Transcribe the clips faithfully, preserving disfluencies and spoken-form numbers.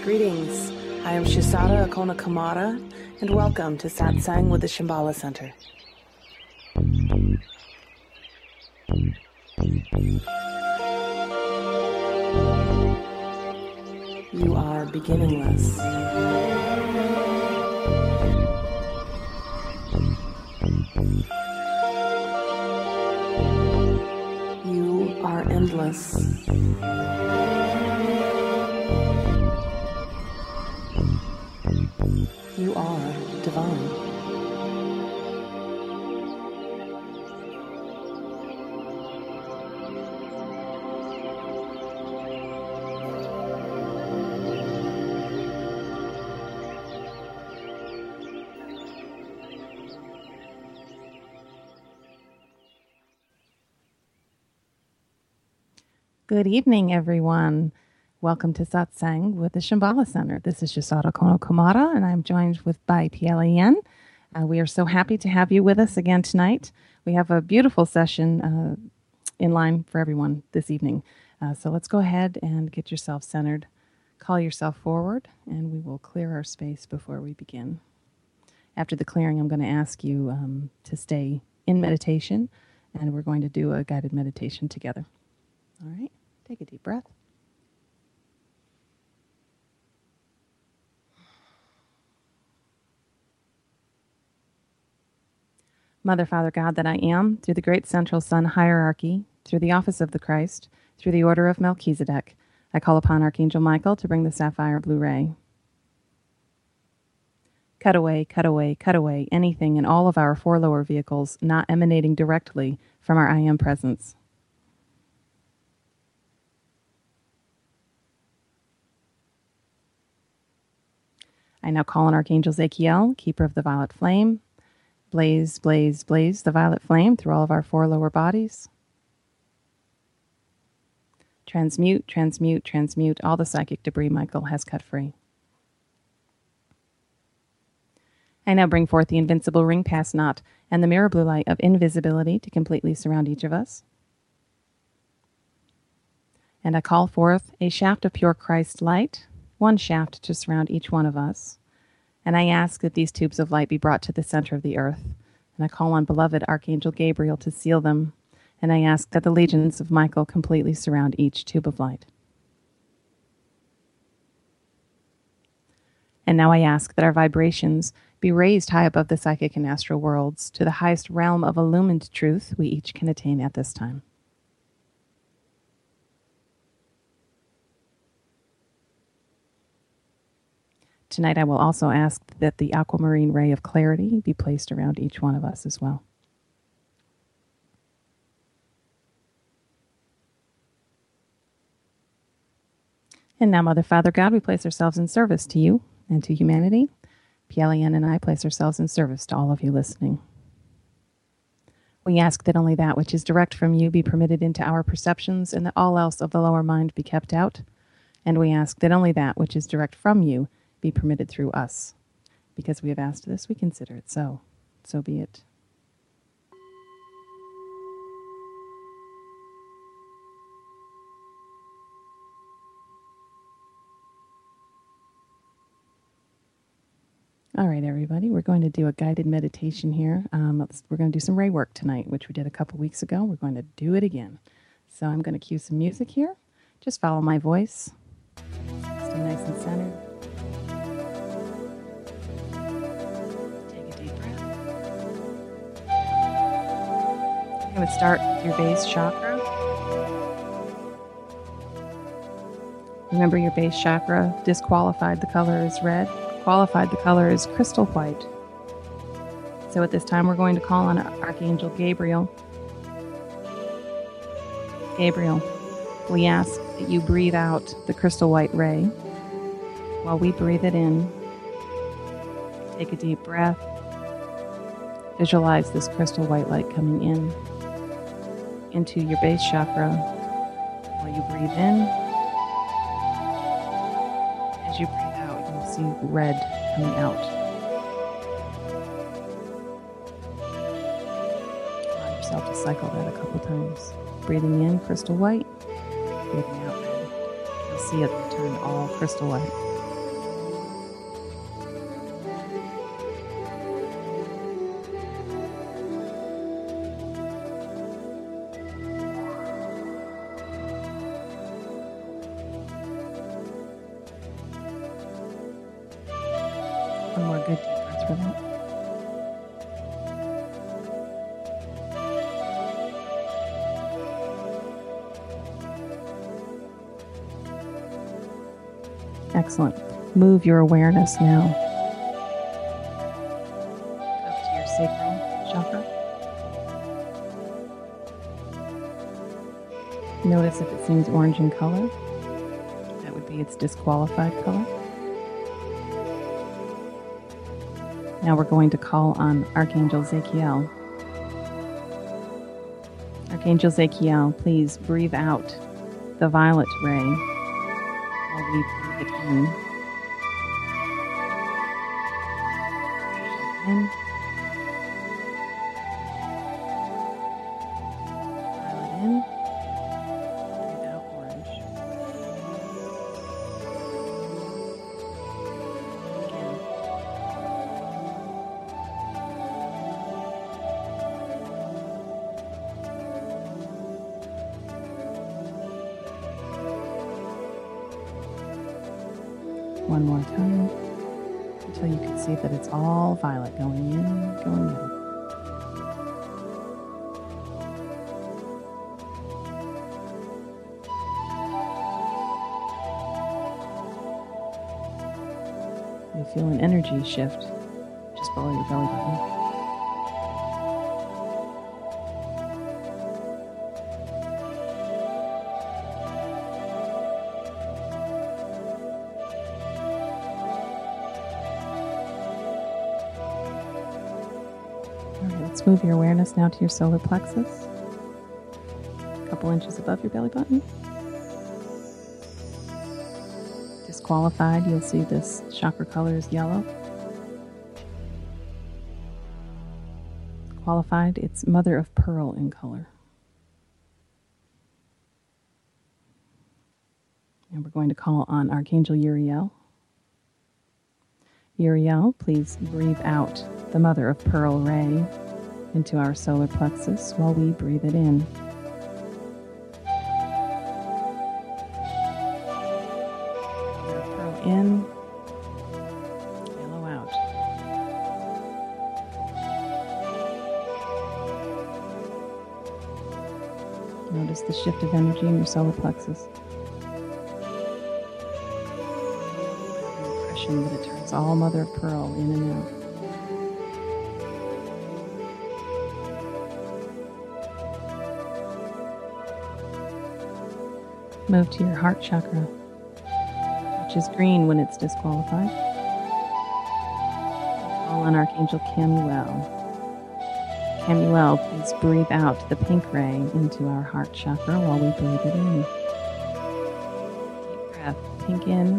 Greetings. I am Shisada Akona Kamara, and welcome to Satsang with the Shambhala Center. You are beginningless. You are endless. You are divine. Good evening, everyone. Welcome to Satsang with the Shambhala Center. This is Shisada Kono Kamara, and I'm joined with by P L A N. Uh, we are so happy to have you with us again tonight. We have a beautiful session uh, in line for everyone this evening. Uh, so let's go ahead and get yourself centered. Call yourself forward, and we will clear our space before we begin. After the clearing, I'm going to ask you um, to stay in meditation, and we're going to do a guided meditation together. All right, take a deep breath. Mother, Father, God that I am, through the great central sun hierarchy, through the office of the Christ, through the order of Melchizedek, I call upon Archangel Michael to bring the sapphire blue ray. Cut away, cut away, cut away anything in all of our four lower vehicles not emanating directly from our I Am presence. I now call on Archangel Zachiel, keeper of the violet flame. Blaze, blaze, blaze the violet flame through all of our four lower bodies. Transmute, transmute, transmute all the psychic debris Michael has cut free. I now bring forth the invincible ring pass knot and the mirror blue light of invisibility to completely surround each of us. And I call forth a shaft of pure Christ light, one shaft to surround each one of us. And I ask that these tubes of light be brought to the center of the earth. And I call on beloved Archangel Gabriel to seal them. And I ask that the legions of Michael completely surround each tube of light. And now I ask that our vibrations be raised high above the psychic and astral worlds to the highest realm of illumined truth we each can attain at this time. Tonight I will also ask that the aquamarine ray of clarity be placed around each one of us as well. And now, Mother, Father, God, we place ourselves in service to you and to humanity. P L A N and I place ourselves in service to all of you listening. We ask that only that which is direct from you be permitted into our perceptions and that all else of the lower mind be kept out. And we ask that only that which is direct from you be permitted through us. Because we have asked this, we consider it so. So be it. All right, everybody, we're going to do a guided meditation here. Um, we're going to do some ray work tonight, which we did a couple weeks ago. We're going to do it again. So I'm going to cue some music here. Just follow my voice. Stay nice and centered. I'm going to start with your base chakra. Remember, your base chakra disqualified, the color is red. Qualified, the color is crystal white. So at this time, we're going to call on Archangel Gabriel. Gabriel, we ask that you breathe out the crystal white ray while we breathe it in. Take a deep breath. Visualize this crystal white light coming in into your base chakra while you breathe in. As you breathe out, you'll see red coming out. Allow yourself to cycle that a couple times. Breathing in, crystal white. Breathing out red. You'll see it turn all crystal white. One more good deep breath for that. Excellent. Move your awareness now up to your sacral chakra. Notice if it seems orange in color. That would be its disqualified color. Now we're going to call on Archangel Zachiel. Archangel Zachiel, please breathe out the violet ray while we breathe it in. In. Violet in. Breathe out orange. Again. One more time until you can see that it's all violet going in, going in. You feel an energy shift just below your belly button. Let's move your awareness now to your solar plexus, a couple inches above your belly button. Disqualified, you'll see this chakra color is yellow. Qualified, it's mother of pearl in color. And we're going to call on Archangel Uriel. Uriel, please breathe out the mother of pearl ray into our solar plexus while we breathe it in. Pearl in, yellow out. Notice the shift of energy in your solar plexus. The impression that it turns all mother of pearl in and out. Move to your heart chakra, which is green when it's disqualified. Call on Archangel Camuel. Camuel, please breathe out the pink ray into our heart chakra while we breathe it in. Deep breath, pink in.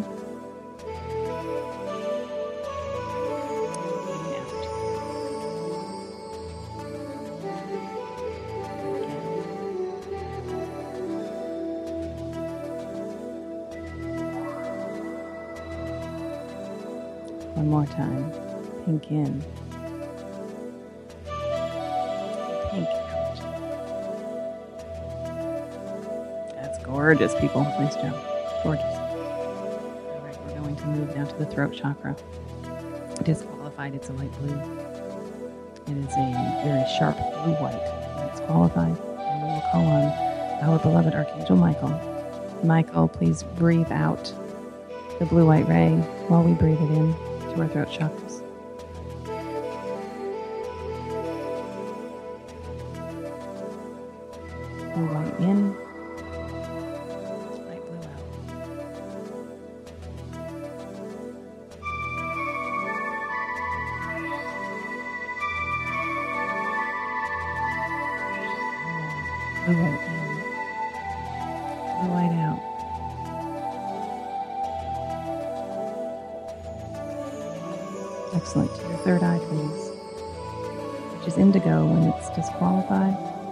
One more time. Pink in. Pink out. That's gorgeous, people. Nice job. Gorgeous. All right, we're going to move now to the throat chakra. Disqualified, it's a light blue. It is a very sharp blue-white. It's qualified. And we will call on our beloved Archangel Michael. Michael, please breathe out the blue-white ray while we breathe it in to our throat chakras. Blue white in, light blue out. Blue white in, blue white out. Excellent. To your third eye, please, which is indigo when it's disqualified,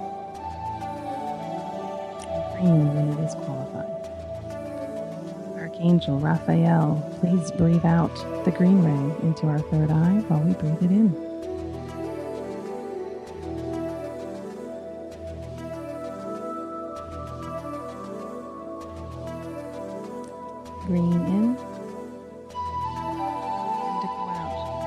and green when it is qualified. Archangel Raphael, please breathe out the green ray into our third eye while we breathe it in. Green in, indigo out.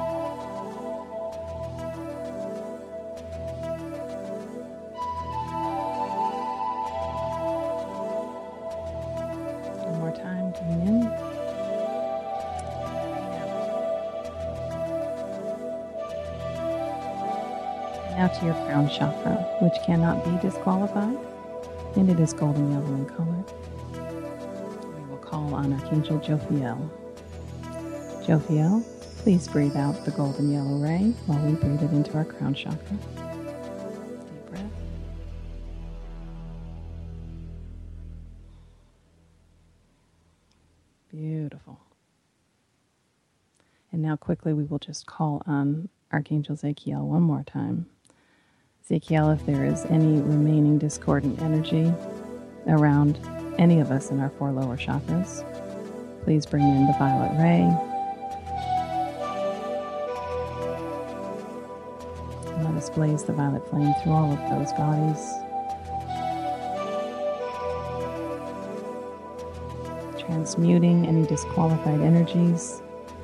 Now to your crown chakra, which cannot be disqualified, and it is golden yellow in color. We will call on Archangel Jophiel. Jophiel, please breathe out the golden yellow ray while we breathe it into our crown chakra. Deep breath. Beautiful. And now quickly we will just call on Archangel Zachiel one more time. Zachiel, if there is any remaining discordant energy around any of us in our four lower chakras, please bring in the violet ray. And let us blaze the violet flame through all of those bodies. Transmuting any disqualified energies.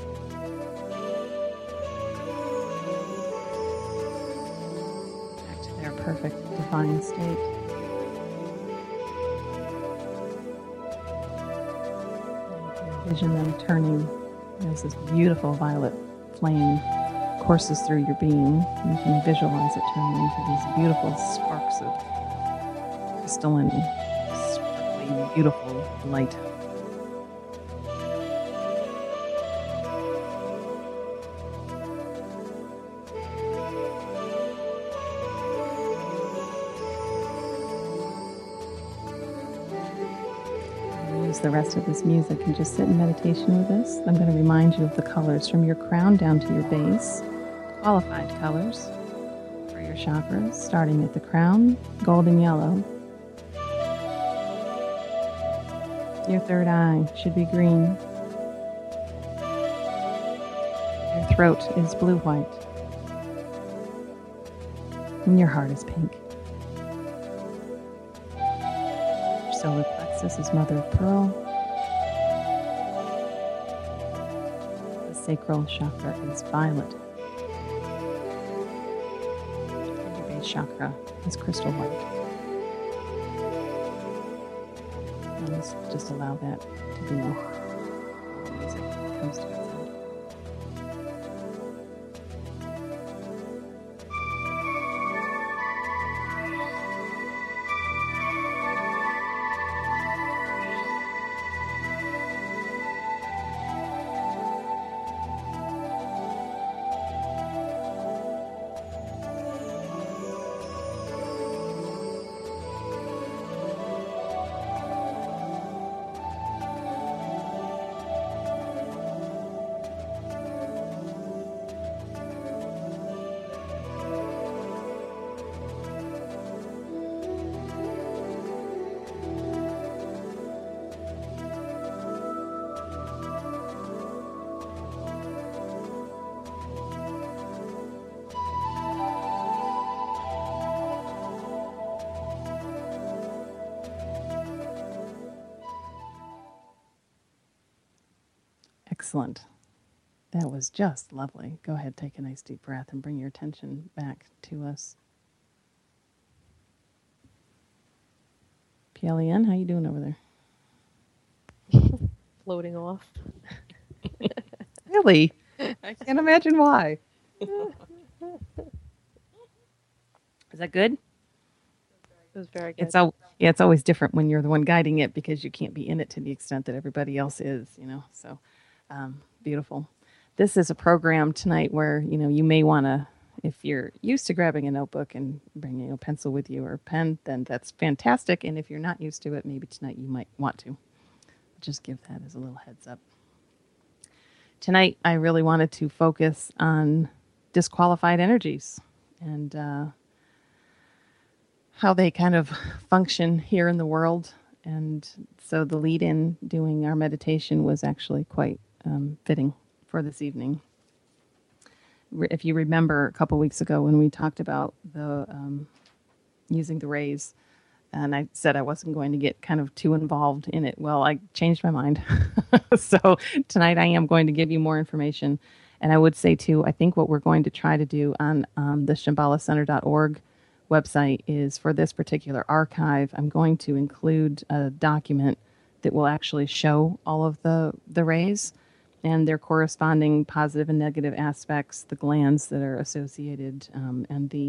Back to their perfect divine state. Envision them turning as this beautiful violet flame courses through your being. You can visualize it turning into these beautiful sparks of crystalline, sparkling, beautiful light. The rest of this music and just sit in meditation with us. I'm going to remind you of the colors from your crown down to your base, qualified colors for your chakras, starting at the crown, golden yellow. Your third eye should be green. Your throat is blue-white. And your heart is pink. Your solar plexus is mother of pearl. The sacral chakra is violet. And your base chakra is crystal white. And let's just allow that to be the music that comes to its end. Excellent. That was just lovely. Go ahead, take a nice deep breath and bring your attention back to us. P L E N, how you doing over there? Floating off. Really? I can't imagine why. Is that good? It was very good. It's al- yeah, it's always different when you're the one guiding it because you can't be in it to the extent that everybody else is, you know. So um, beautiful. This is a program tonight where, you know, you may want to, if you're used to grabbing a notebook and bringing a pencil with you or a pen, then that's fantastic. And if you're not used to it, maybe tonight you might want to. Just give that as a little heads up. Tonight, I really wanted to focus on disqualified energies and uh, how they kind of function here in the world. And so the lead in doing our meditation was actually quite um, fitting for this evening. If you remember a couple weeks ago when we talked about the um, using the rays, and I said I wasn't going to get kind of too involved in it. Well, I changed my mind. So tonight I am going to give you more information. And I would say, too, I think what we're going to try to do on um, the Shambhala Center dot org website is for this particular archive, I'm going to include a document that will actually show all of the, the rays and their corresponding positive and negative aspects, the glands that are associated, um, and the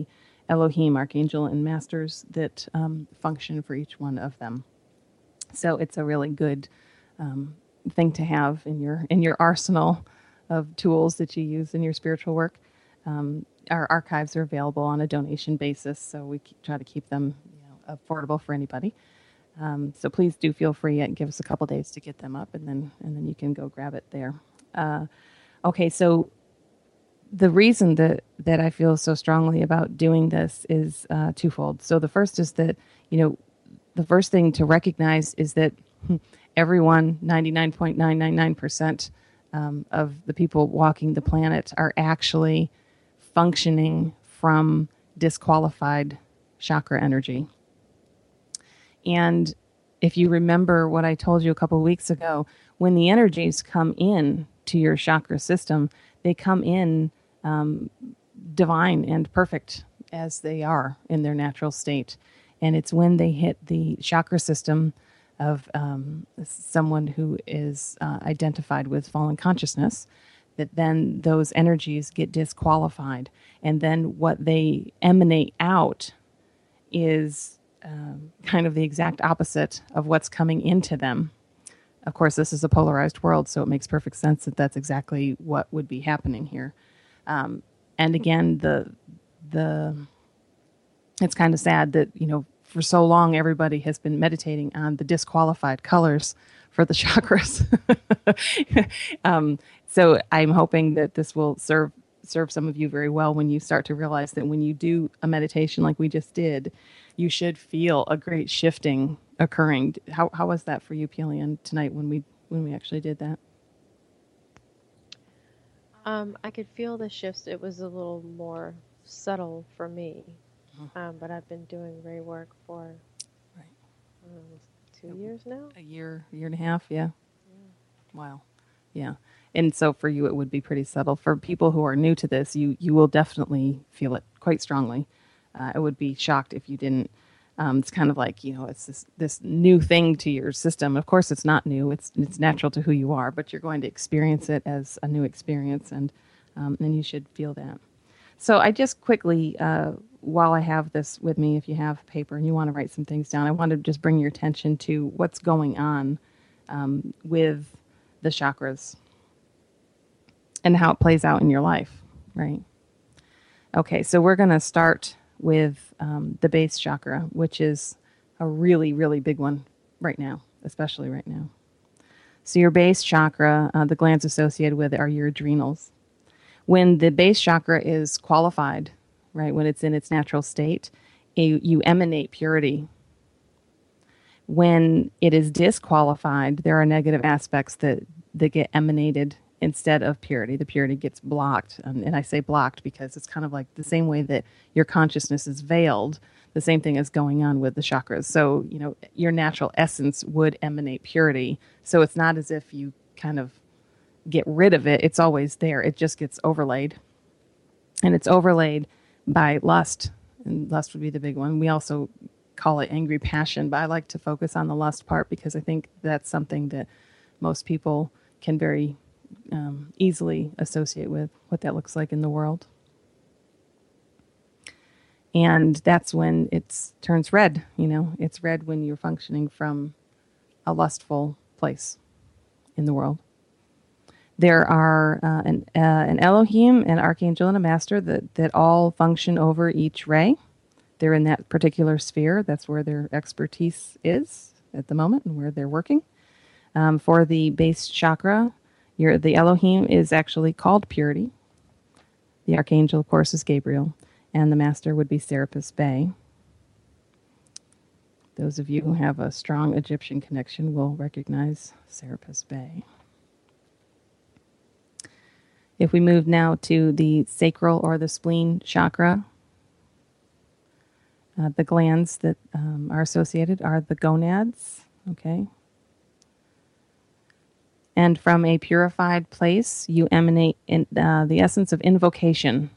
Elohim, archangel, and masters that um, function for each one of them. So it's a really good um, thing to have in your in your arsenal of tools that you use in your spiritual work. Um, our archives are available on a donation basis, so we keep, try to keep them you know, affordable for anybody. Um, so please do feel free and give us a couple days to get them up, and then and then you can go grab it there. Uh, okay, so the reason that that I feel so strongly about doing this is uh, twofold. So the first is that you know the first thing to recognize is that everyone, ninety-nine point nine nine nine percent um, of the people walking the planet are actually functioning from disqualified chakra energy. And if you remember what I told you a couple of weeks ago, when the energies come in to your chakra system, they come in um, divine and perfect as they are in their natural state. And it's when they hit the chakra system of um, someone who is uh, identified with fallen consciousness that then those energies get disqualified. And then what they emanate out is um, kind of the exact opposite of what's coming into them. Of course, this is a polarized world, so it makes perfect sense that that's exactly what would be happening here. Um, and again, the the it's kind of sad that, you know, for so long everybody has been meditating on the disqualified colors for the chakras. um, so I'm hoping that this will serve serve some of you very well when you start to realize that when you do a meditation like we just did, you should feel a great shifting occurring. How how was that for you, Pelian, tonight when we when we actually did that? Um, I could feel the shifts. It was a little more subtle for me, Mhm. um, but I've been doing Ray work for Right. um, two years now. A year, year and a half, yeah. Wow. Yeah. And so for you, it would be pretty subtle. For people who are new to this, you, you will definitely feel it quite strongly. Uh, I would be shocked if you didn't. Um, it's kind of like, you know, it's this, this new thing to your system. Of course, it's not new. It's it's natural to who you are, but you're going to experience it as a new experience, and um, and you should feel that. So I just quickly, uh, while I have this with me, if you have paper and you want to write some things down, I want to just bring your attention to what's going on um, with the chakras and how it plays out in your life, right? Okay, so we're going to start with um, the base chakra, which is a really, really big one right now, especially right now. So your base chakra, uh, the glands associated with it are your adrenals. When the base chakra is qualified, right, when it's in its natural state, you, you emanate purity. When it is disqualified, there are negative aspects that, that get emanated instead of purity. The purity gets blocked. Um, and I say blocked because it's kind of like the same way that your consciousness is veiled, the same thing is going on with the chakras. So, you know, your natural essence would emanate purity. So it's not as if you kind of get rid of it. It's always there. It just gets overlaid. And it's overlaid by lust. And lust would be the big one. We also call it angry passion, but I like to focus on the lust part because I think that's something that most people can very um, easily associate with what that looks like in the world. And that's when it turns red. You know, it's red when you're functioning from a lustful place in the world. There are uh, an, uh, an Elohim, an archangel, and a master that, that all function over each ray. They're in that particular sphere. That's where their expertise is at the moment and where they're working. Um, for the base chakra, your, the Elohim is actually called Purity. The archangel, of course, is Gabriel. And the master would be Serapis Bey. Those of you who have a strong Egyptian connection will recognize Serapis Bey. If we move now to the sacral or the spleen chakra, uh, the glands that um, are associated are the gonads, okay? And from a purified place, you emanate in, uh, the essence of invocation.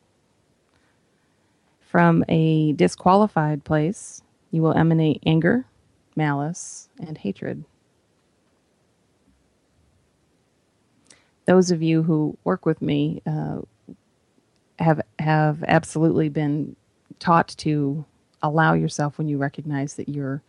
From a disqualified place, you will emanate anger, malice, and hatred. Those of you who work with me uh, have have absolutely been taught to allow yourself, when you recognize that you're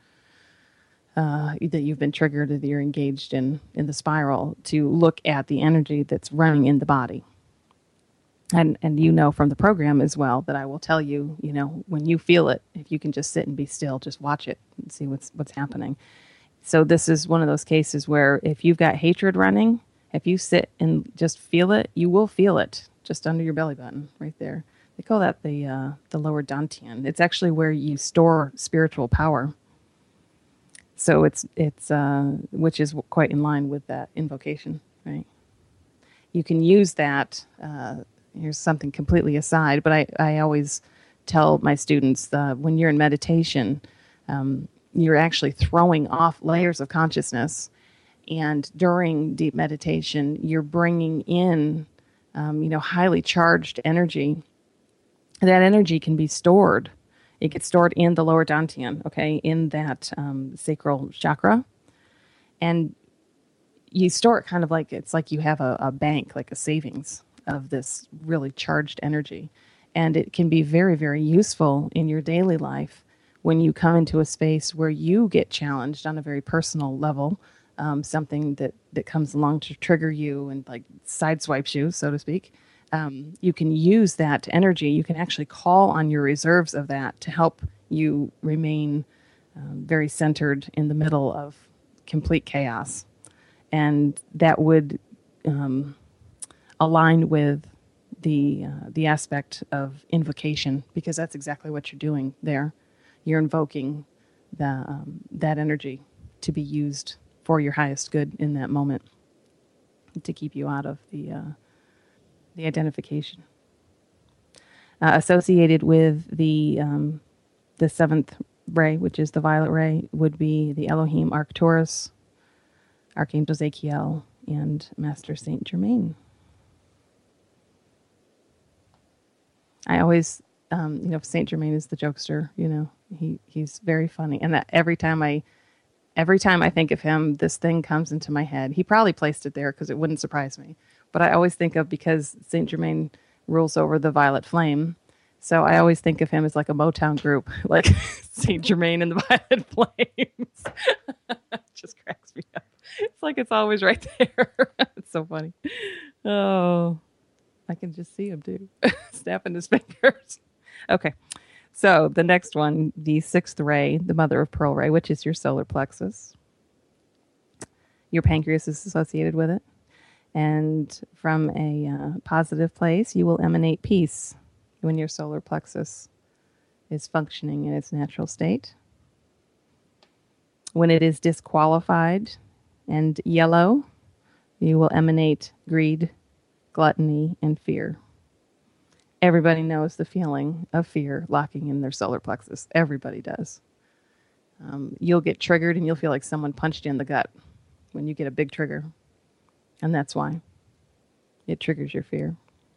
uh, that you've been triggered, that you're engaged in in the spiral, to look at the energy that's running in the body. And and you know from the program as well that I will tell you, you know, when you feel it, if you can just sit and be still, just watch it and see what's what's happening. So this is one of those cases where if you've got hatred running, if you sit and just feel it, you will feel it just under your belly button right there. They call that the uh, the lower dantian. It's actually where you store spiritual power. So it's it's uh, which is quite in line with that invocation, right? You can use that. Uh, here's something completely aside, but I, I always tell my students uh, when you're in meditation, um, you're actually throwing off layers of consciousness. And during deep meditation, you're bringing in, um, you know, highly charged energy. That energy can be stored. It gets stored in the lower dantian, okay, in that um, sacral chakra. And you store it kind of like, it's like you have a, a bank, like a savings of this really charged energy. And it can be very, very useful in your daily life when you come into a space where you get challenged on a very personal level, um, something that, that comes along to trigger you and like sideswipes you, so to speak. Um, you can use that energy. You can actually call on your reserves of that to help you remain um, very centered in the middle of complete chaos. And that would um, align with the uh, the aspect of invocation, because that's exactly what you're doing there. You're invoking the um, that energy to be used for your highest good in that moment, to keep you out of the uh, the identification. Uh, associated with the um, the seventh ray, which is the violet ray, would be the Elohim Arcturus, Archangel Zachiel, and Master Saint Germain. I always, um, you know, Saint Germain is the jokester. You know, he he's very funny, and that every time I, every time I think of him, this thing comes into my head. He probably placed it there because it wouldn't surprise me. But I always think of, because Saint Germain rules over the violet flame, so I always think of him as like a Motown group, like Saint Germain and the Violet Flames. It just cracks me up. It's like it's always right there. It's so funny. Oh, I can just see him too, snapping his fingers. Okay, so the next one, the sixth ray, the mother of pearl ray, which is your solar plexus. Your pancreas is associated with it. And from a uh, positive place, you will emanate peace when your solar plexus is functioning in its natural state. When it is disqualified and yellow, you will emanate greed, gluttony, and fear. Everybody knows the feeling of fear locking in their solar plexus. Everybody does. Um, you'll get triggered and you'll feel like someone punched you in the gut when you get a big trigger. And that's why it triggers your fear.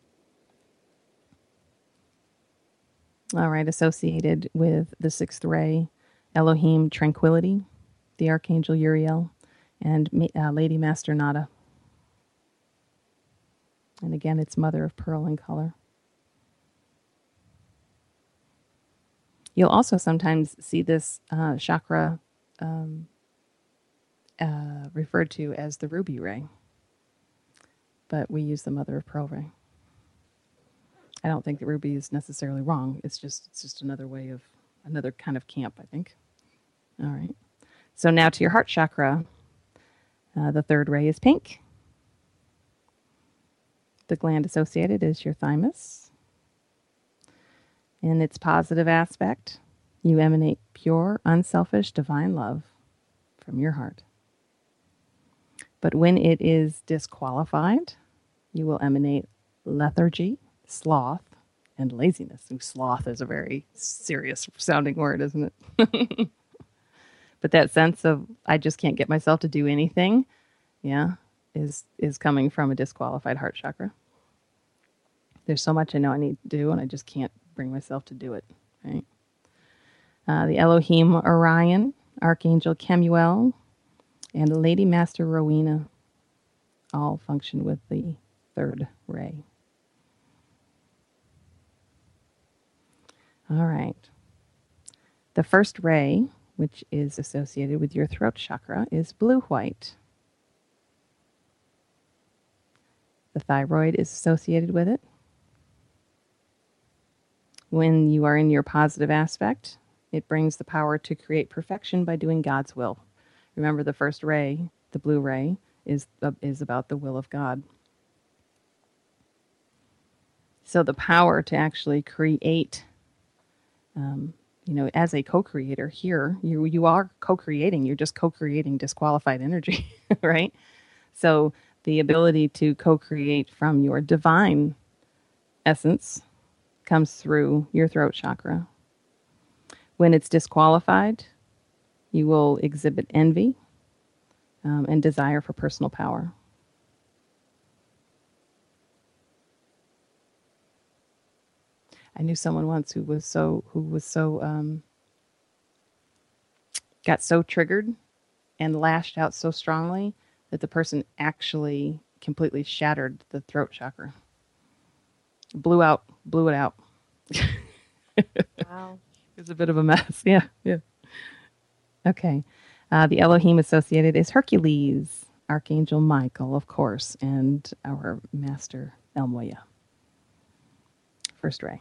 All right, associated with the sixth ray, Elohim Tranquility, the Archangel Uriel, and uh, Lady Master Nada. And again, it's mother of pearl in color. You'll also sometimes see this uh, chakra um, uh, referred to as the ruby ray, but we use the mother of pearl ray. I don't think that ruby is necessarily wrong. It's just it's just another way of, another kind of camp, I think. All right. So now to your heart chakra. Uh, the third ray is pink. The gland associated is your thymus. In its positive aspect, you emanate pure, unselfish, divine love from your heart. But when it is disqualified, you will emanate lethargy, sloth, and laziness. Ooh, sloth is a very serious sounding word, isn't it? But that sense of, I just can't get myself to do anything, yeah, is is coming from a disqualified heart chakra. There's so much I know I need to do, and I just can't bring myself to do it, right? Uh, the Elohim Orion, Archangel Kemuel, and Lady Master Rowena all function with the third ray. All right. The first ray, which is associated with your throat chakra, is blue-white. The thyroid is associated with it. When you are in your positive aspect, it brings the power to create perfection by doing God's will. Remember, the first ray, the blue ray, is, uh, is about the will of God. So the power to actually create, um, you know, as a co-creator here, you, you are co-creating. You're just co-creating disqualified energy, right? So the ability to co-create from your divine essence comes through your throat chakra. When it's disqualified, you will exhibit envy um, and desire for personal power. I knew someone once who was so who was so um, got so triggered and lashed out so strongly that the person actually completely shattered the throat chakra. Blew out, blew it out. Wow. It was a bit of a mess. Yeah, yeah. Okay. Uh, the Elohim associated is Hercules, Archangel Michael, of course, and our master El Moya. First ray.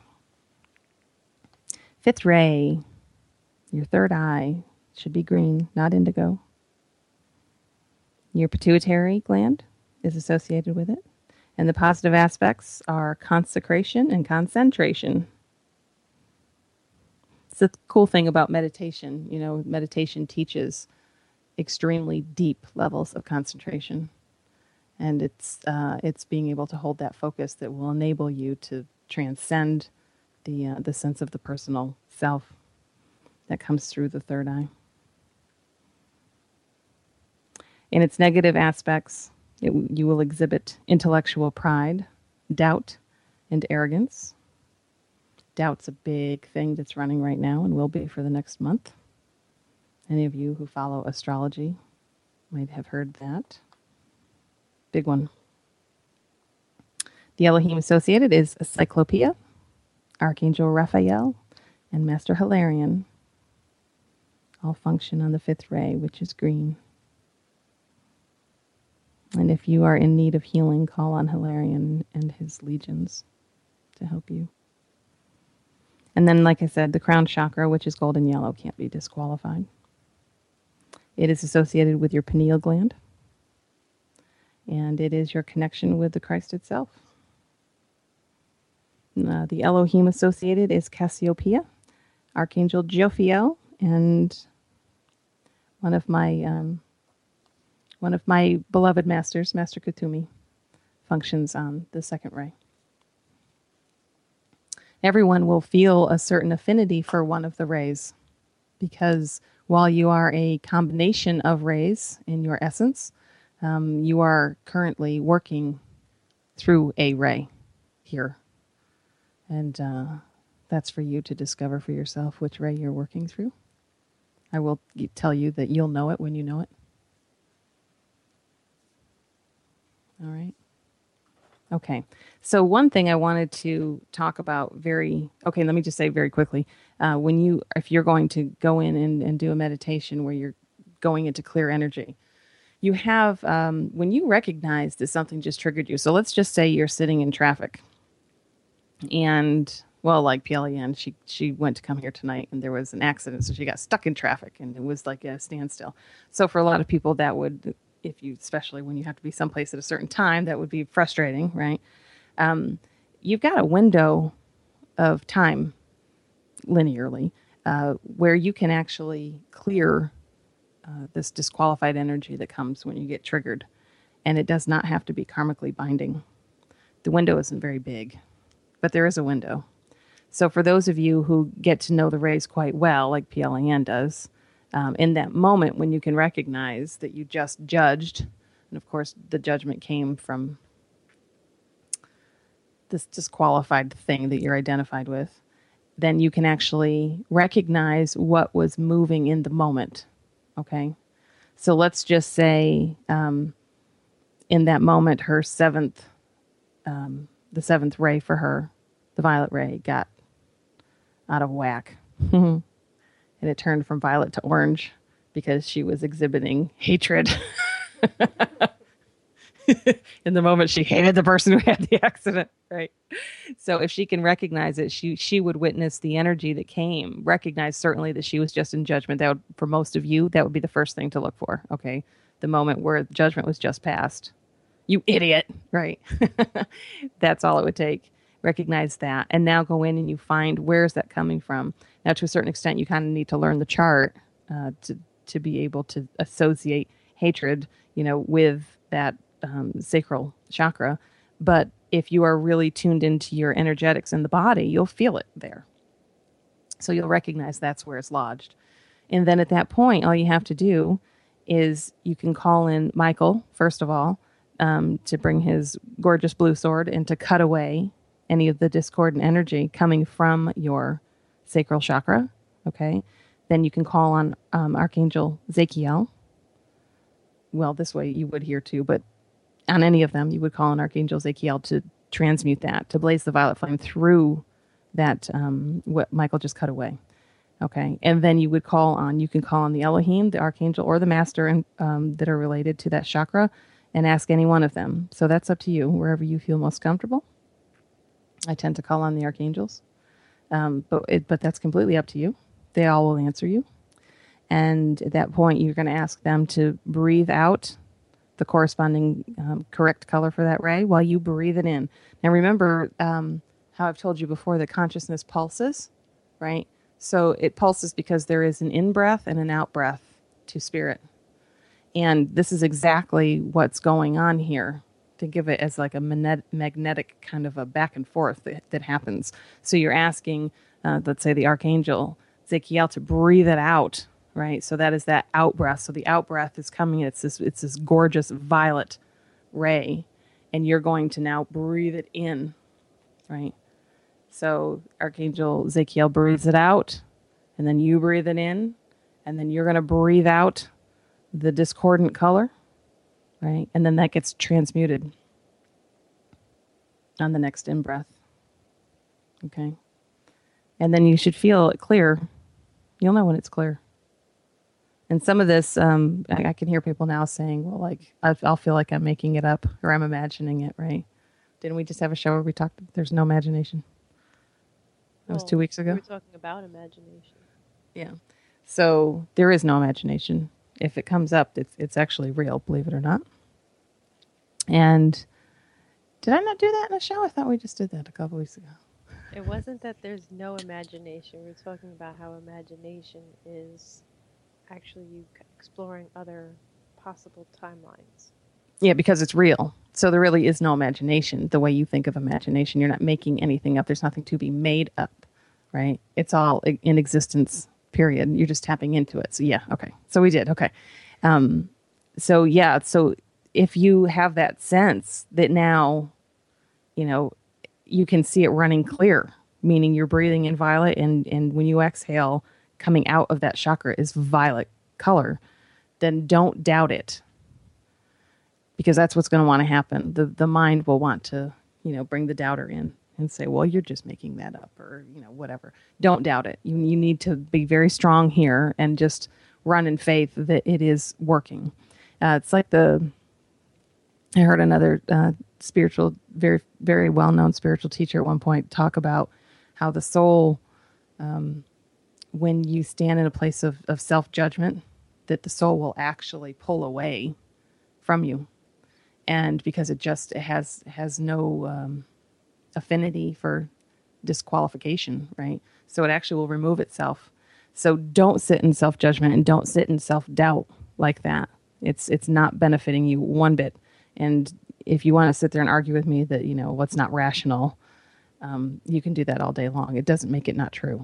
Fifth ray, your third eye should be green, not indigo. Your pituitary gland is associated with it. And the positive aspects are consecration and concentration. It's the cool thing about meditation. You know, meditation teaches extremely deep levels of concentration. And it's uh, it's being able to hold that focus that will enable you to transcend the uh, the sense of the personal self that comes through the third eye. In its negative aspects, it, you will exhibit intellectual pride, doubt, and arrogance. Doubt's a big thing that's running right now and will be for the next month. Any of you who follow astrology might have heard that. Big one. The Elohim associated is Cyclopea, Archangel Raphael, and Master Hilarion. All function on the fifth ray, which is green. And if you are in need of healing, call on Hilarion and his legions to help you. And then, like I said, the crown chakra, which is golden yellow, can't be disqualified. It is associated with your pineal gland. And it is your connection with the Christ itself. Uh, the Elohim associated is Cassiopeia, Archangel Jophiel, and one of my um, one of my beloved masters, Master Kuthumi, functions on the second ray. Everyone will feel a certain affinity for one of the rays, because while you are a combination of rays in your essence, um, you are currently working through a ray here. And uh, that's for you to discover for yourself which ray you're working through. I will tell you that you'll know it when you know it. All right. Okay. So one thing I wanted to talk about very, okay, let me just say very quickly. Uh, when you, if you're going to go in and, and do a meditation where you're going into clear energy, you have, um, when you recognize that something just triggered you. So let's just say you're sitting in traffic and, well, like P L E N, she, she went to come here tonight and there was an accident. So she got stuck in traffic and it was like a standstill. So for a lot of people that would, if you, especially when you have to be someplace at a certain time, that would be frustrating, right? Um, you've got a window of time linearly uh, where you can actually clear uh, this disqualified energy that comes when you get triggered. And it does not have to be karmically binding. The window isn't very big, but there is a window. So for those of you who get to know the rays quite well, like P L A N does, Um, in that moment when you can recognize that you just judged, and of course the judgment came from this disqualified thing that you're identified with, then you can actually recognize what was moving in the moment, okay? So let's just say um, in that moment, her seventh, um, the seventh ray for her, the violet ray, got out of whack. And it turned from violet to orange because she was exhibiting hatred. In the moment she hated the person who had the accident, right? So if she can recognize it, she she would witness the energy that came, recognize certainly that she was just in judgment. That would, for most of you, that would be the first thing to look for, okay? The moment where judgment was just passed. You idiot, right? That's all it would take. Recognize that. And now go in and you find, where's that coming from? Now, to a certain extent, you kind of need to learn the chart uh, to, to be able to associate hatred, you know, with that um, sacral chakra. But if you are really tuned into your energetics in the body, you'll feel it there. So you'll recognize that's where it's lodged. And then at that point, all you have to do is you can call in Michael, first of all, um, to bring his gorgeous blue sword and to cut away any of the discordant energy coming from your sacral chakra. Okay. Then you can call on um, Archangel Zachiel. Well, this way you would here too, but on any of them, you would call on Archangel Zachiel to transmute that, to blaze the violet flame through that, um, what Michael just cut away. Okay. And then you would call on, you can call on the Elohim, the Archangel, or the Master and, um, that are related to that chakra and ask any one of them. So that's up to you, wherever you feel most comfortable. I tend to call on the Archangels, um, but it, but that's completely up to you. They all will answer you. And at that point, you're going to ask them to breathe out the corresponding um, correct color for that ray while you breathe it in. Now, remember um, how I've told you before that consciousness pulses, right? So it pulses because there is an in-breath and an out-breath to spirit. And this is exactly what's going on here. Think of it as like a magnetic kind of a back and forth that, that happens. So you're asking, uh, let's say the Archangel Zachiel, to breathe it out, right? So that is that out breath. So the out breath is coming. It's this, it's this gorgeous violet ray, and you're going to now breathe it in, right? So Archangel Zachiel breathes it out, and then you breathe it in, and then you're going to breathe out the discordant color, right? And then that gets transmuted on the next in-breath, okay? And then you should feel it clear. You'll know when it's clear. And some of this, um, I, I can hear people now saying, well, like, I, I'll feel like I'm making it up or I'm imagining it, right? Didn't we just have a show where we talked, there's no imagination? That was Well, two weeks ago. We were talking about imagination. Yeah. So there is no imagination. If it comes up, it's it's actually real, believe it or not. And did I not do that in a show? I thought we just did that a couple weeks ago. It wasn't that there's no imagination. We were talking about how imagination is actually you c- exploring other possible timelines. Yeah, because it's real. So there really is no imagination. The way you think of imagination, you're not making anything up. There's nothing to be made up, right? It's all i- in existence, period. You're just tapping into it. So yeah, okay. So we did, okay. Um, so yeah, so if you have that sense that now, you know, you can see it running clear, meaning you're breathing in violet, and, and when you exhale, coming out of that chakra is violet color, then don't doubt it. Because that's what's going to want to happen. The the mind will want to, you know, bring the doubter in and say, well, you're just making that up, or, you know, whatever. Don't doubt it. You, you need to be very strong here and just run in faith that it is working. Uh, it's like the, I heard another uh, spiritual, very, very well-known spiritual teacher at one point talk about how the soul, um, when you stand in a place of, of self-judgment, that the soul will actually pull away from you. And because it just it has has no um, affinity for disqualification, right? So it actually will remove itself. So don't sit in self-judgment and don't sit in self-doubt like that. It's it's not benefiting you one bit. And if you want to sit there and argue with me that, you know, what's not rational, um, you can do that all day long. It doesn't make it not true.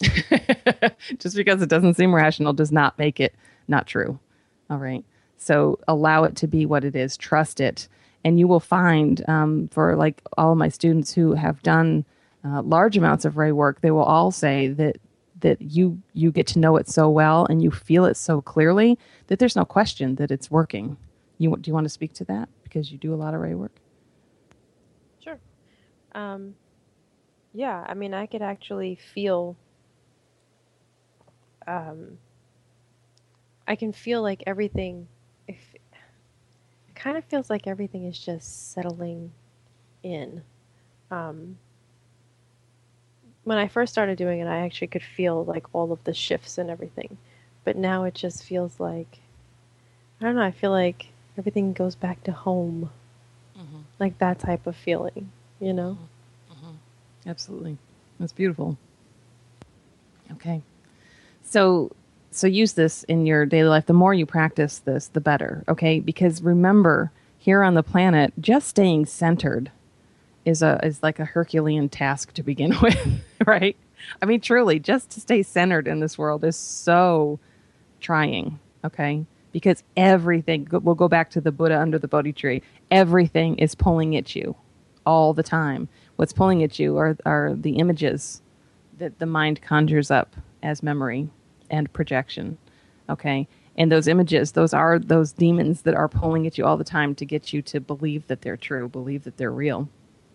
Just because it doesn't seem rational does not make it not true. All right. So allow it to be what it is. Trust it. And you will find, um, for like all of my students who have done uh, large amounts of ray work, they will all say that that you you get to know it so well and you feel it so clearly that there's no question that it's working. You do you want to speak to that because you do a lot of ray work? Sure. Um, yeah, I mean, I could actually feel um, I can feel like everything, if, it kind of feels like everything is just settling in. Um, when I first started doing it, I actually could feel like all of the shifts and everything. But now it just feels like, I don't know, I feel like everything goes back to home. Mm-hmm. Like that type of feeling, you know? Mm-hmm. Mm-hmm. Absolutely. That's beautiful. Okay. So, so use this in your daily life. The more you practice this, the better. Okay. Because remember, here on the planet, just staying centered is a, is like a Herculean task to begin with, right? I mean, truly, just to stay centered in this world is so trying. Okay. Because everything, we'll go back to the Buddha under the Bodhi tree, everything is pulling at you all the time. What's pulling at you are, are the images that the mind conjures up as memory and projection. Okay. And those images, those are those demons that are pulling at you all the time to get you to believe that they're true, believe that they're real.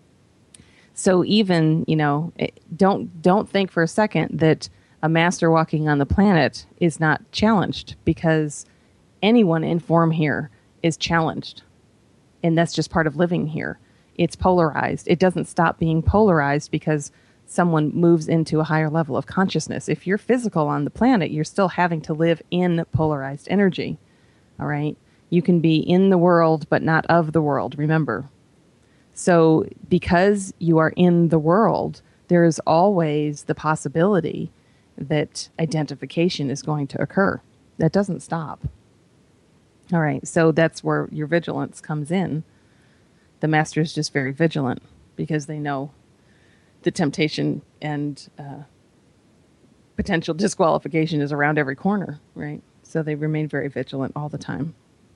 So even, you know, don't, don't think for a second that a master walking on the planet is not challenged, because anyone in form here is challenged. And that's just part of living here. It's polarized. It doesn't stop being polarized because someone moves into a higher level of consciousness. If you're physical on the planet, you're still having to live in polarized energy. All right. You can be in the world, but not of the world. Remember. So because you are in the world, there is always the possibility that identification is going to occur. That doesn't stop. All right. So that's where your vigilance comes in. The master is just very vigilant because they know the temptation and uh, potential disqualification is around every corner, right? So they remain very vigilant all the time.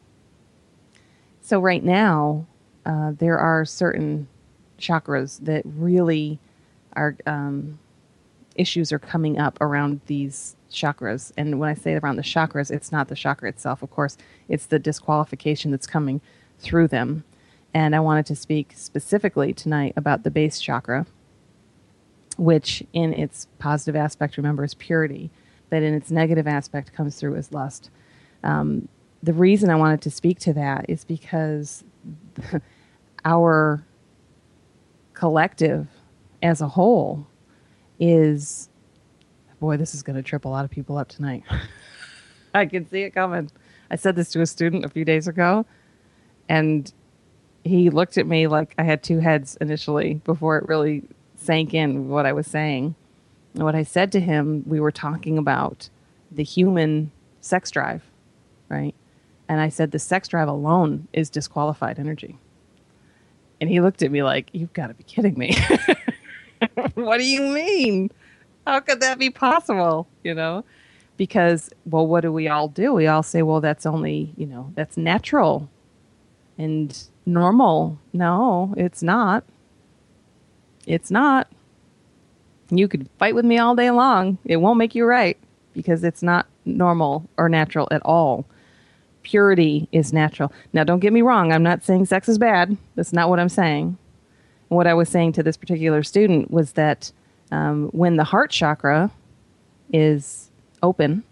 So right now, uh, there are certain chakras that really are, um, issues are coming up around these chakras. And when I say around the chakras, it's not the chakra itself, of course. It's the disqualification that's coming through them. And I wanted to speak specifically tonight about the base chakra, which in its positive aspect, remember, is purity, but in its negative aspect comes through as lust. Um, the reason I wanted to speak to that is because our collective as a whole is, boy, this is going to trip a lot of people up tonight. I can see it coming. I said this to a student a few days ago, and he looked at me like I had two heads initially before it really sank in what I was saying. And what I said to him, we were talking about the human sex drive, right? And I said the sex drive alone is disqualified energy. And he looked at me like, you've got to be kidding me. What do you mean? How could that be possible? You know, because, well, what do we all do? We all say, well, that's only, you know, that's natural and normal. No, it's not. It's not. You could fight with me all day long. It won't make you right, because it's not normal or natural at all. Purity is natural. Now, don't get me wrong. I'm not saying sex is bad. That's not what I'm saying. What I was saying to this particular student was that um, when the heart chakra is open,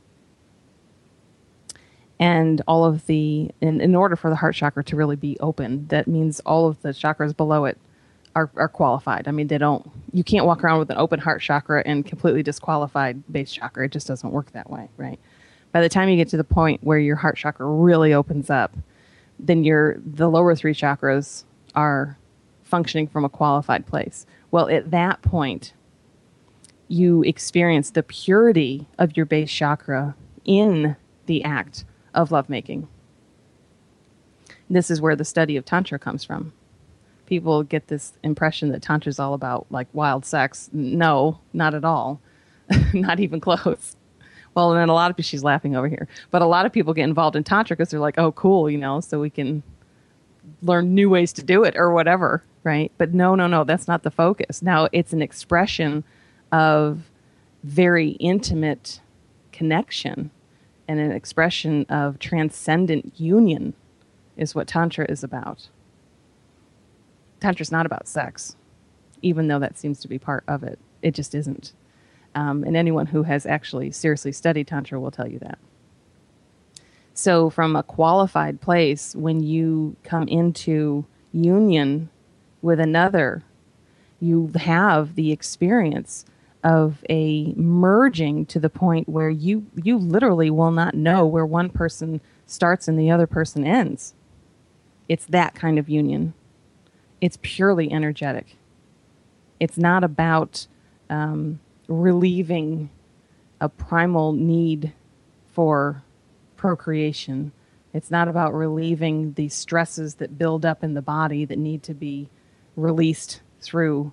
and all of the, in, in order for the heart chakra to really be open, that means all of the chakras below it are, are qualified. I mean, they don't, you can't walk around with an open heart chakra and completely disqualified base chakra. It just doesn't work that way, right? By the time you get to the point where your heart chakra really opens up, then your, the lower three chakras are functioning from a qualified place. Well, at that point, you experience the purity of your base chakra in the act of lovemaking. This is where the study of Tantra comes from. People get this impression that Tantra is all about like wild sex. No, not at all. Not even close. Well, and then a lot of people, she's laughing over here, but a lot of people get involved in Tantra because they're like, oh, cool, you know, so we can learn new ways to do it or whatever, right? But no, no, no, that's not the focus. Now, it's an expression of very intimate connection and an expression of transcendent union is what Tantra is about. Tantra is not about sex, even though that seems to be part of it. It just isn't. Um, and anyone who has actually seriously studied Tantra will tell you that. So from a qualified place, when you come into union with another, you have the experience of a merging to the point where you, you literally will not know where one person starts and the other person ends. It's that kind of union. It's purely energetic. It's not about um, relieving a primal need for procreation. It's not about relieving the stresses that build up in the body that need to be released through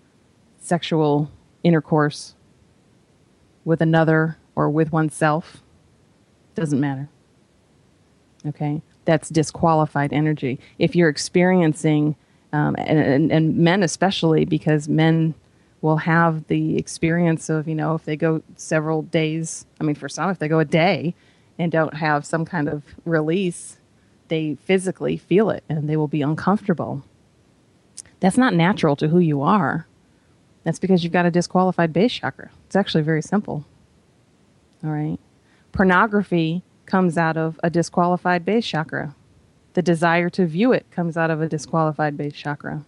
sexual intercourse with another or with oneself. Doesn't matter. Okay? That's disqualified energy. If you're experiencing, um, and, and, and men especially, because men will have the experience of, you know, if they go several days, I mean, for some, if they go a day and don't have some kind of release, they physically feel it and they will be uncomfortable. That's not natural to who you are. That's because you've got a disqualified base chakra. It's actually very simple. All right. Pornography comes out of a disqualified base chakra. The desire to view it comes out of a disqualified base chakra.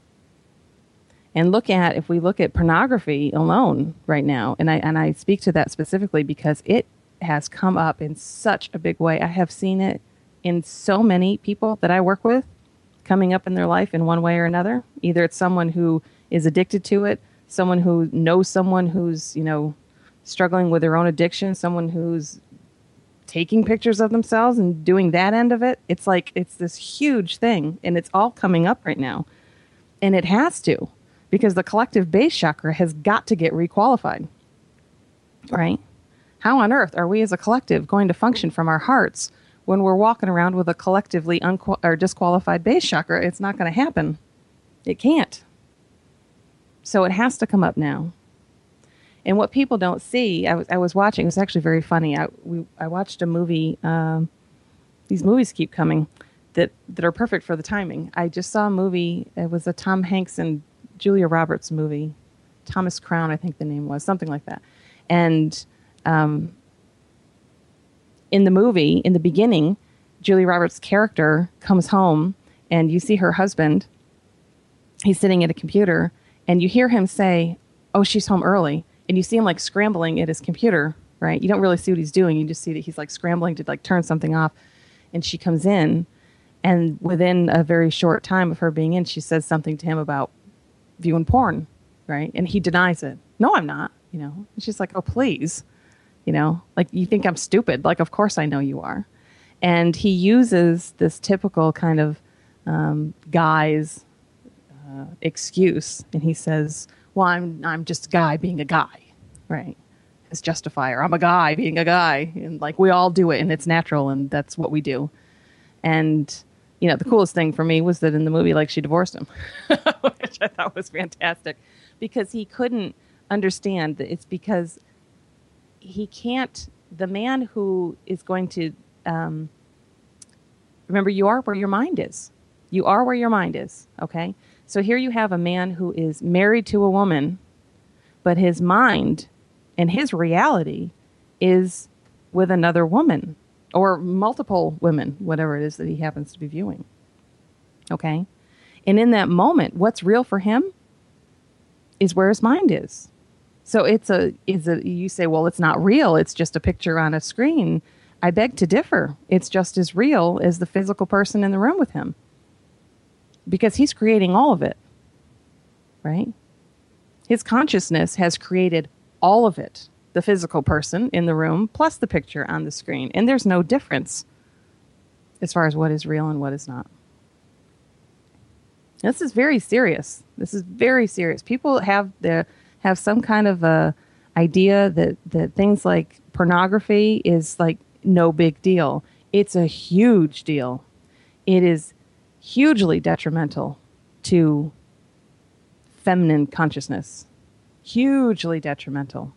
And look at, if we look at pornography alone right now, and I and I speak to that specifically because it has come up in such a big way. I have seen it in so many people that I work with coming up in their life in one way or another. Either it's someone who is addicted to it, someone who knows someone who's, you know, struggling with their own addiction, someone who's taking pictures of themselves and doing that end of it. It's like, it's this huge thing, and it's all coming up right now. And it has to, because the collective base chakra has got to get requalified, right? How on earth are we as a collective going to function from our hearts when we're walking around with a collectively unqual- or disqualified base chakra? It's not going to happen. It can't. So it has to come up now. And what people don't see, I was I was watching, it was actually very funny. I we I watched a movie, um, these movies keep coming that, that are perfect for the timing. I just saw a movie, it was a Tom Hanks and Julia Roberts movie, Thomas Crown, I think the name was, something like that. And um, in the movie, in the beginning, Julia Roberts' character comes home and you see her husband, he's sitting at a computer, and you hear him say, "Oh, she's home early." And you see him like scrambling at his computer, right? You don't really see what he's doing. You just see that he's like scrambling to like turn something off. And she comes in, and within a very short time of her being in, she says something to him about viewing porn, right? And he denies it. "No, I'm not." You know, and she's like, "Oh, please." You know, like, you think I'm stupid. Like, of course I know you are. And he uses this typical kind of um, guy's uh, excuse. And he says, "Well, I'm I'm just a guy being a guy," right? His justifier. "I'm a guy being a guy." And like, we all do it, and it's natural, and that's what we do. And, you know, the coolest thing for me was that in the movie, like, she divorced him, which I thought was fantastic, because he couldn't understand that it's because he can't, the man who is going to, um, remember, you are where your mind is. You are where your mind is, okay? So here you have a man who is married to a woman, but his mind and his reality is with another woman or multiple women, whatever it is that he happens to be viewing. Okay? And in that moment, what's real for him is where his mind is. So it's a, is a, you say, well, it's not real. It's just a picture on a screen. I beg to differ. It's just as real as the physical person in the room with him, because he's creating all of it, right? His consciousness has created all of it, the physical person in the room plus the picture on the screen. And there's no difference as far as what is real and what is not. This is very serious. This is very serious. People have the have some kind of a idea that, that things like pornography is like no big deal. It's a huge deal. It is hugely detrimental to feminine consciousness. Hugely detrimental.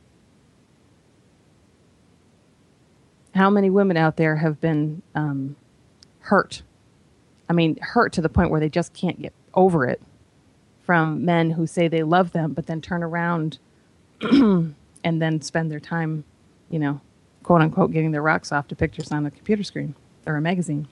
How many women out there have been um, hurt? I mean, hurt to the point where they just can't get over it from men who say they love them, but then turn around and then spend their time, you know, quote unquote, getting their rocks off to pictures on a computer screen or a magazine.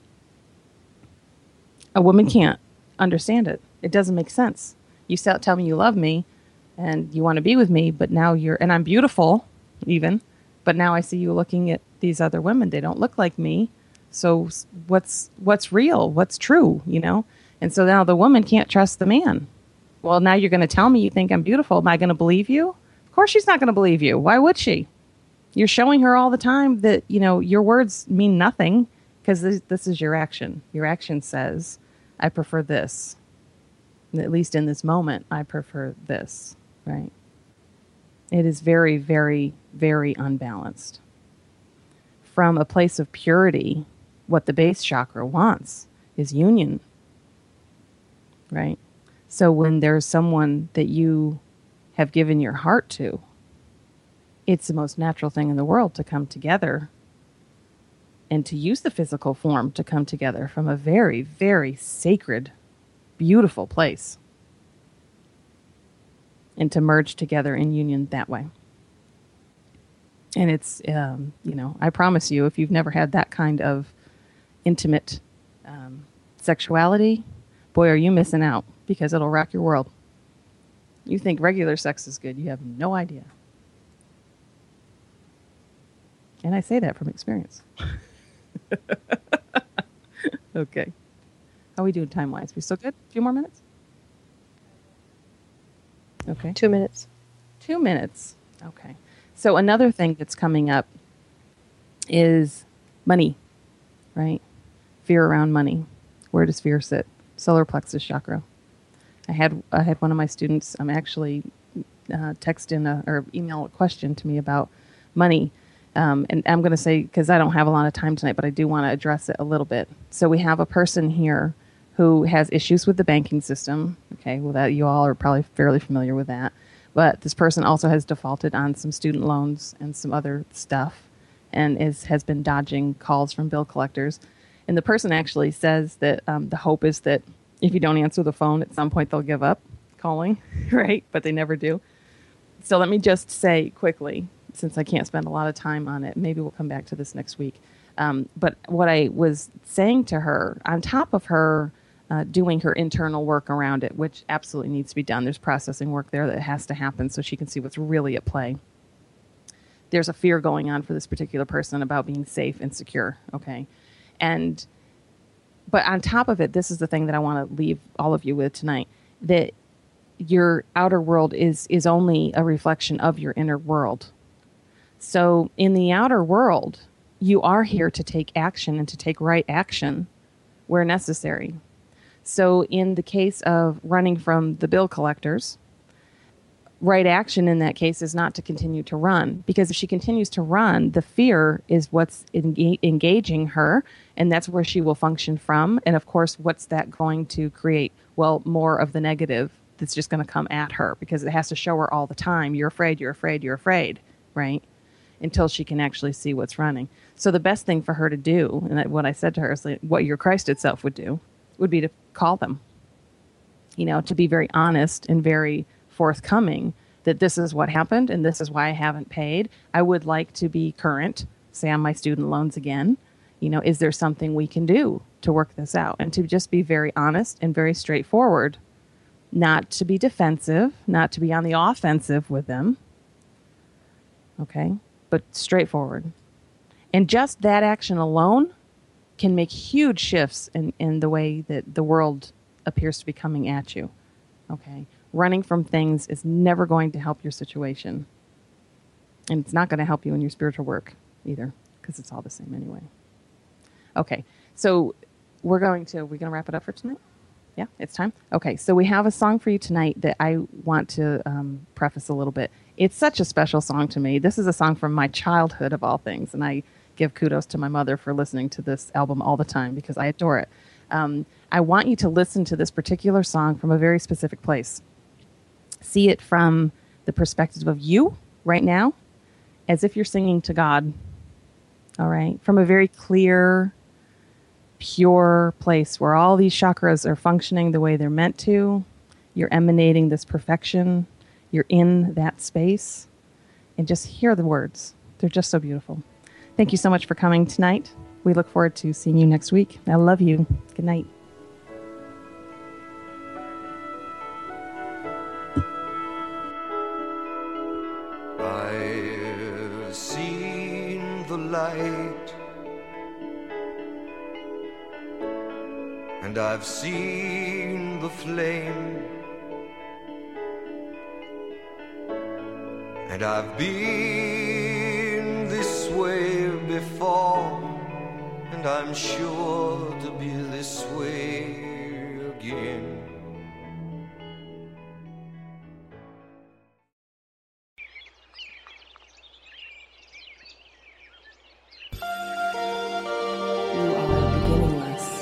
A woman can't understand it. It doesn't make sense. You tell me you love me and you want to be with me, but now you're, and I'm beautiful even, but now I see you looking at these other women. They don't look like me. So what's, what's real? What's true, you know? And so now the woman can't trust the man. Well, now you're going to tell me you think I'm beautiful. Am I going to believe you? Of course she's not going to believe you. Why would she? You're showing her all the time that, you know, your words mean nothing because this, this is your action. Your action says, I prefer this. At least in this moment, I prefer this, right? It is very, very, very unbalanced. From a place of purity, what the base chakra wants is union, right? So when there's someone that you have given your heart to, it's the most natural thing in the world to come together and to use the physical form to come together from a very, very sacred, beautiful place and to merge together in union that way. And it's, um, you know, I promise you, if you've never had that kind of intimate um, sexuality, boy, are you missing out because it'll rock your world. You think regular sex is good. You have no idea. And I say that from experience. Okay. How are we doing time-wise? We still good? A few more minutes? Okay. Two minutes. Two minutes. Okay. So another thing that's coming up is money, right? Fear around money. Where does fear sit? Solar plexus chakra. I had I had one of my students um, actually uh, text in a, or email a question to me about money. Um, and I'm going to say, because I don't have a lot of time tonight, but I do want to address it a little bit. So we have a person here who has issues with the banking system. Okay, well, that you all are probably fairly familiar with that. But this person also has defaulted on some student loans and some other stuff and is has been dodging calls from bill collectors. And the person actually says that um, the hope is that if you don't answer the phone, at some point they'll give up calling, right? But they never do. So let me just say quickly, since I can't spend a lot of time on it, maybe we'll come back to this next week. Um, but what I was saying to her, on top of her uh, doing her internal work around it, which absolutely needs to be done, there's processing work there that has to happen so she can see what's really at play. There's a fear going on for this particular person about being safe and secure, okay? And, but on top of it, this is the thing that I want to leave all of you with tonight, that your outer world is is only a reflection of your inner world. So in the outer world, you are here to take action and to take right action where necessary. So in the case of running from the bill collectors, right action in that case is not to continue to run, because if she continues to run, the fear is what's enga- engaging her, and that's where she will function from. And of course, what's that going to create? Well, more of the negative that's just going to come at her, because it has to show her all the time, you're afraid, you're afraid, you're afraid, right? Until she can actually see what's running. So the best thing for her to do, and what I said to her is like, what your Christ itself would do, would be to call them, you know, to be very honest and very forthcoming that this is what happened and this is why I haven't paid. I would like to be current, say on my student loans again. You know, is there something we can do to work this out? And to just be very honest and very straightforward, not to be defensive, not to be on the offensive with them. Okay, but straightforward. And just that action alone can make huge shifts in, in the way that the world appears to be coming at you. Okay, running from things is never going to help your situation. And it's not going to help you in your spiritual work either, because it's all the same anyway. Okay, so we're going to, we're going to wrap it up for tonight? Yeah, it's time? Okay, so we have a song for you tonight that I want to um, preface a little bit. It's such a special song to me. This is a song from my childhood of all things, and I give kudos to my mother for listening to this album all the time because I adore it. Um, I want you to listen to this particular song from a very specific place. See it from the perspective of you right now, as if you're singing to God, all right? From a very clear, pure place where all these chakras are functioning the way they're meant to. You're emanating this perfection. You're in that space. and just hear the words. They're just so beautiful. Thank you so much for coming tonight. We look forward to seeing you next week. I love you. Good night. I've seen the light, and I've seen the flame, and I've been this way before, and I'm sure to be this way again. You are beginningless.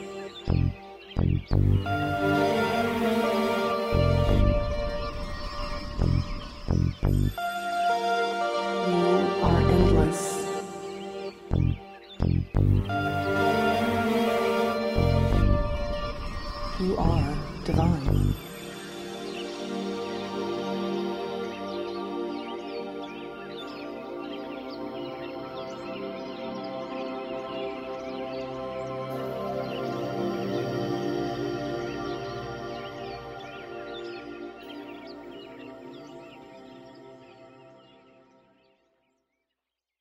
You are endless. You are divine.